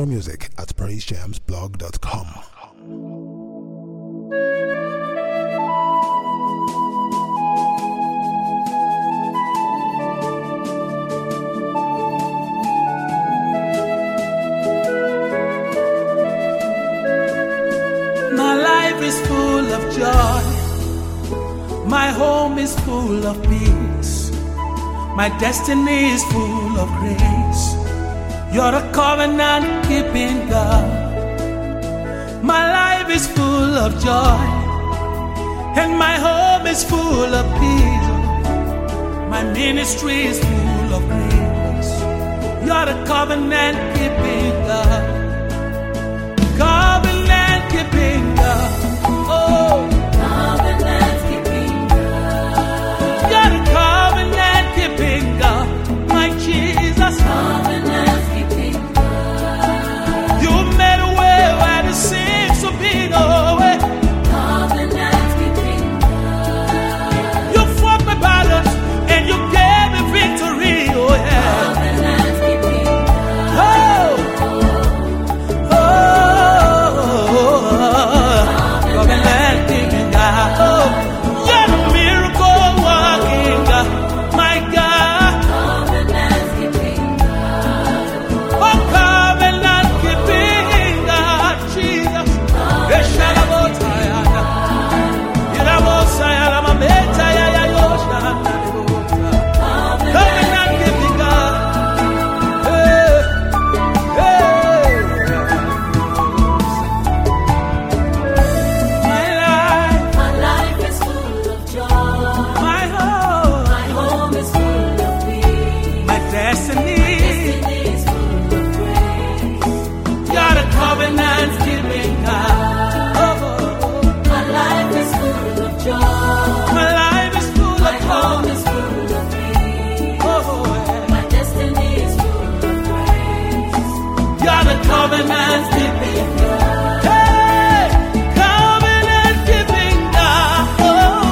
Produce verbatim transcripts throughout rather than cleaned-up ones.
More music at praise jams blog dot com. My life is full of joy. My home is full of peace. My destiny is full of grace. You're a covenant-keeping God. My life is full of joy, and my home is full of peace. My ministry is full of grace. You're a covenant-keeping God. Covenant-keeping God. Oh, covenant-keeping God. You're a covenant-keeping God, my Jesus. Covenant-keeping God. You made a way where there seems to be no way. Covenant-keeping God. You fought my battles and you gave me victory. Oh yeah. Covenant-keeping God. Oh, oh, oh, covenant-keeping God. Oh, you're a miracle working God, my God. Covenant-keeping God. Oh, covenant-keeping God, Jesus. Eshalabotayana. Irabosayana mametayaya yoshana. Covenant-keeping God. Hey, hey. My life, My life is full of joy. my home, My home is full of peace. my destiny. Destiny is full of grace. You're a covenant-keeping God. Oh, My life is full of joy. my life is full My of home joy. is full of peace. Oh, yeah. My destiny is full of grace. You're the covenant-keeping God. Hey, covenant-keeping God. Oh,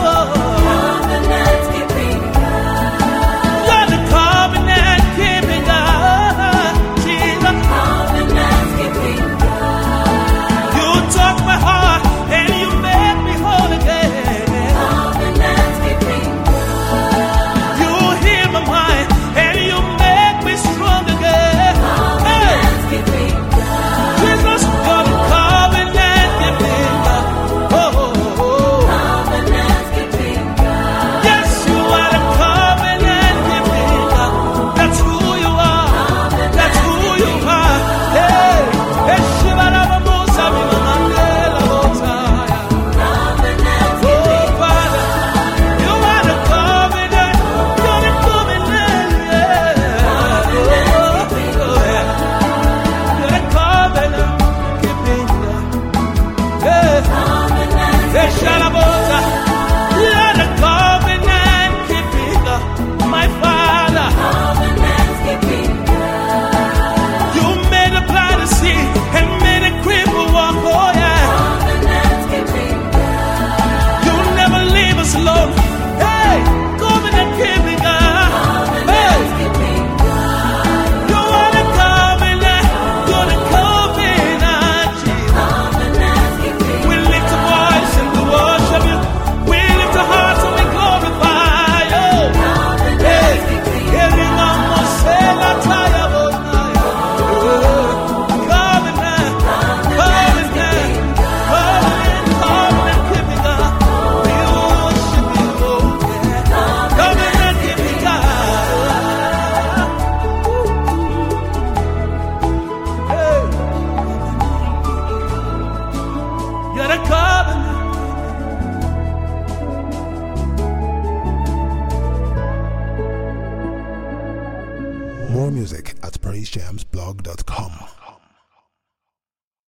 Covenant-keeping God. you're the covenant-keeping God. Jesus, Covenant-keeping God. you touch my heart and you make me whole again. Covenant-keeping God. You heal my mind and you make me strong again. Hey, Covenant-keeping God. Jesus, you're the covenant-keeping God. Oh, oh, oh. Covenant-keeping God. Yes, you are the covenant-keeping God. That's who you are. That's who you are. Hey, hey, Shivaramamusa, Mimamandela, Motaya. Oh, Father, you are the covenant. You're the covenant, yeah. Oh, yeah. You're the covenant-keeping God. Hey, hey, Shalabota. You're the covenant-keeping God, my Father. Covenant-keeping God. You made a blind see and made a cripple walk, oh yeah. Covenant-keeping God. You never leave us alone. Hey, covenant-keeping God. Hey, Covenant-keeping God. you are the covenant. You're the covenant, Jesus. Covenant-keeping We lift a voice and we worship you. We lift our hearts and we glorify you. Hey, every man must say that I am on covenant, covenant, covenant, covenant-keeping God. We worship you, oh yeah. Covenant-keeping God. Hey, you're the covenant. More music at praise jams blog dot com.